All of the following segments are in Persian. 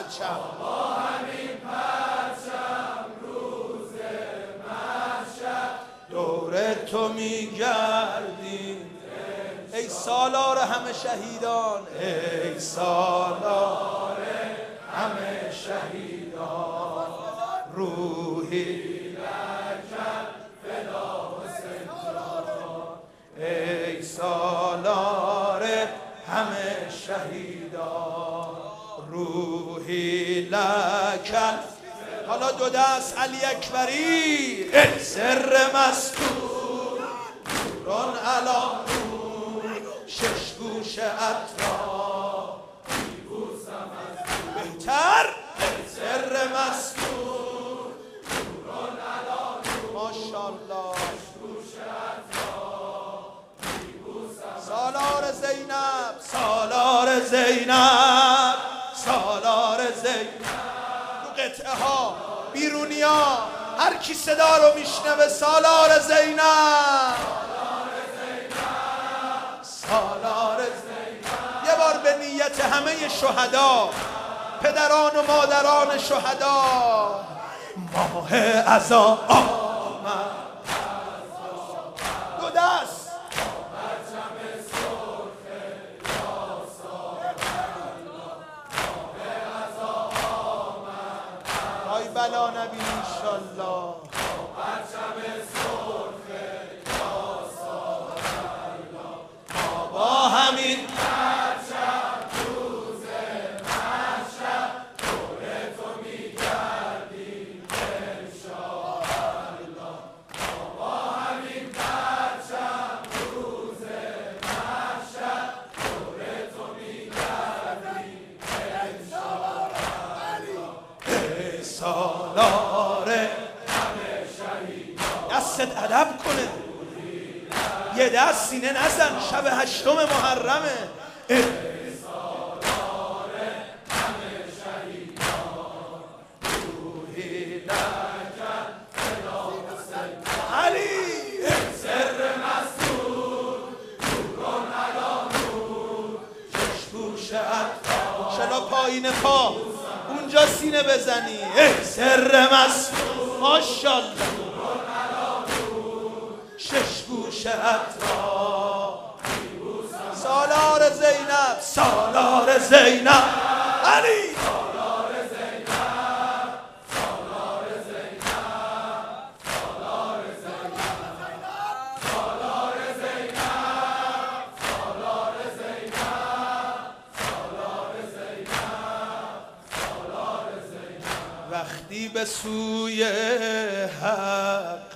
پرچم، با همین پرچم روز محشر دور تو میگردیم. ای سالار همه شهیدان، ای سالار همه شهیدان، روحی لکن فدا حسین جان. ای سالار همه شهیدان، روحی لکن. حالا دو دست علی اکبری، ای سر مستور نوران علا نور، شش گوش اطراف میبوسم از دور. بهتر ای سر مستور نوران علا نور، ماشاءالله، شش گوش اطراف میبوسم. سالار زینب، سالار زینب، سالار زینب. تو قطعه ها بیرونیا هر کی صدا رو میشنوه سالار زینب، سالار زینب. یه بار به نیت همه شهدا، پدران و مادران شهدا. ماه عزا آمد، دو دست ای بلا نبی انشالله. پرچم سرخ یا سالار، ما با همین پرچم روز محشر دور تو میگردیم انشالله. ما با همین پرچم روز محشر دور تو میگردیم انشالله. سالار همه شهیدان، دستت ادب کنه، یه دست سینه نزن، شب 8 محرمه. سالار همه شهیدان، روحی لکن فدا حسین علی. سر مستور نوران علا نور، شش گوش اطراف. شلا پایین پا اونجا سینه بزنی. سر مستور ماشاءالله، شش گوش اطراف. سالار زینب، سالار زینب علی، سالار زینب، سالار زینب، سالار زینب، سالار زینب، سالار زینب، سالار زینب، سالار زینب. وقتی به سوی حق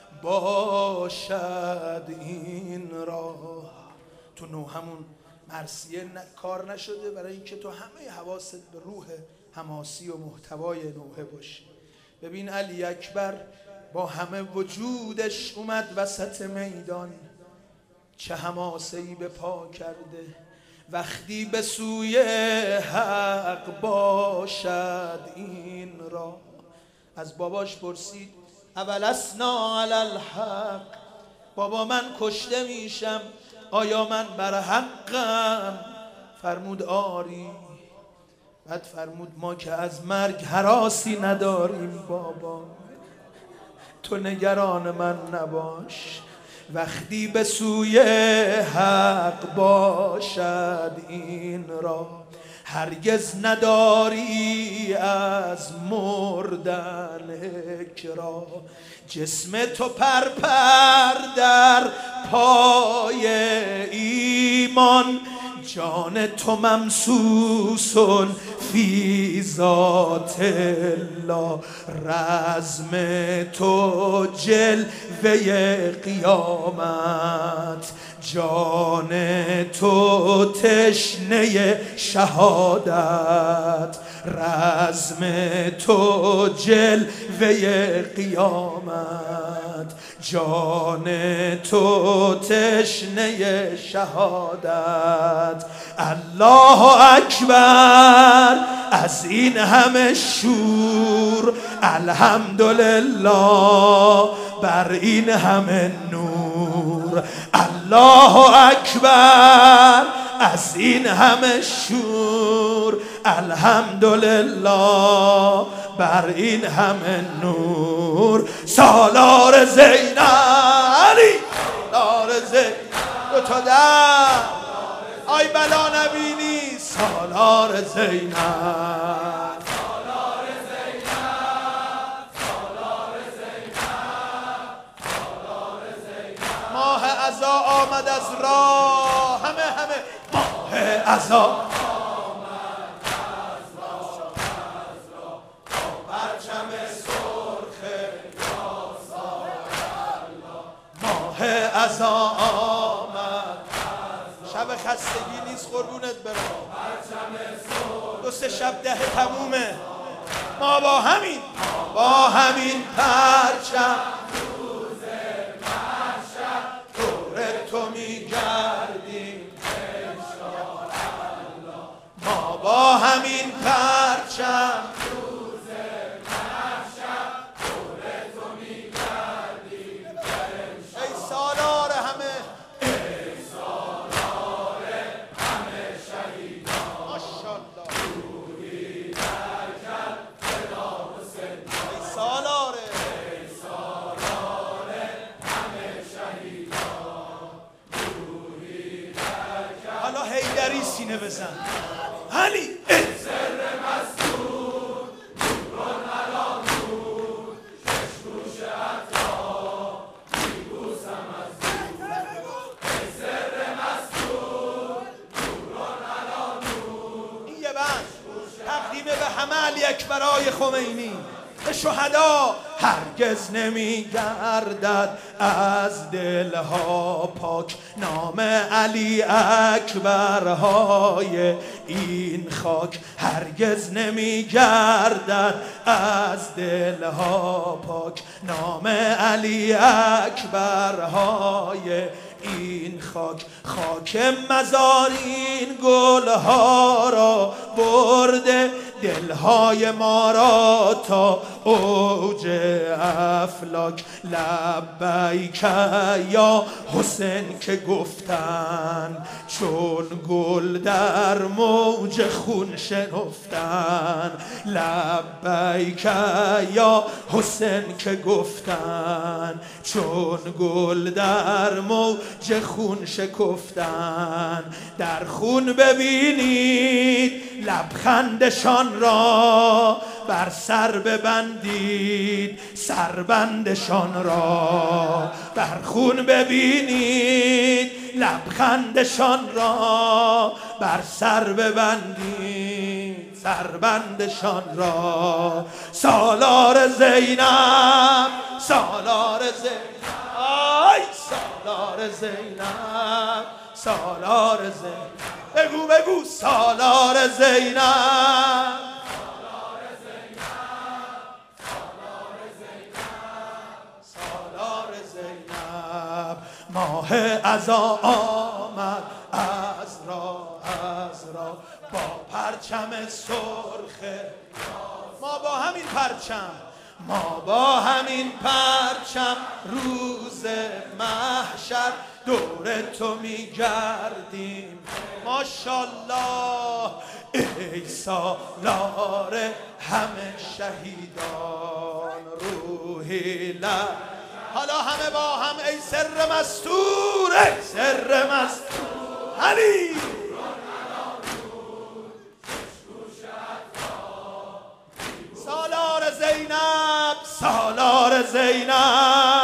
باشد این راه. تو همون مرثیه کار نشده برای اینکه تو همه حواست به روح حماسی و محتوای نوحه باشی. ببین علی اکبر با همه وجودش اومد وسط میدان، چه حماسه‌ای به پا کرده. وقتی به سوی حق باشد این راه. از باباش پرسید اولسنا علی الحق، بابا من کشته میشم، آیا من بر حقم؟ فرمود آری. بعد فرمود ما که از مرگ هراسی نداریم بابا، تو نگران من نباش. وقتی به سوی حق باشد این راه، هرگز نداری از مردن اکراه. جسم تو پرپر در پای ایمان، جان تو ممسوسون فی ذات الله. رزم تو جلوه قیامت، جان تو تشنه شهادت. رزم تو جلوه قیامت، جان تو تشنه شهادت. الله اکبر از این همه شور، الحمدلله بر این همه نور. الله اکبر از این همه شور، الحمدلله بر این همه نور. سالار زینب علی، سالار زینب دو تا در آی بلا نبینی. سالار زینب، سالار زینب، سالار زینب، سالار زینب. ماه عزا آمد از راه، همه ماه عزا آمد از راه، با پرچم سرخ یا الله. ماه عزا آمد، شب خستگی نیست قربونت برم، دو سه شب ده تمومه. ما با همین پرچم روز محشر دور تو میگردیم انشاءالله. ما با همین پرچم روز محشر دور تو میگردیم انشاءالله. ای سالار همه، حیدری سینه بزن علی. سر مسعود نوران علی نور، شش عطا میبوسم از دور. سر مسعود نوران علی نور. این یه بند تقدیم به همه علی اکبرای خمینی، به شهدا. هرگز نمی گردد از دلها پاک نام علی اکبرهای این خاک. هرگز نمی گردد از دلها پاک نام علی اکبرهای این خاک. خاک مزارین گلها را برده، دلهای ما را تا اوج افلاک. لبیک یا حسین که گفتن، چون گل در موج خون شنفتن. لبیک یا حسین که گفتن، چون گل در موج خون شکفتن. در خون ببینید لبخندشان را، بر سر ببندید سربندشان را. بر خون ببینید لبخندشان را، بر سر ببندید سربندشان را. سالار زینب، سالار زینب، آی سالار زینب، سالار زینب. بگو سالار زینب، ماه عزا آمد از راه با پرچم سرخ. ما با همین پرچم روز محشر دور تو میگردیم ماشالله. ای سالار همه شهیدان روحی لب. حالا همه با هم ای سر مستور، ای سر مستور علی. سالار زینب، سالار زینب.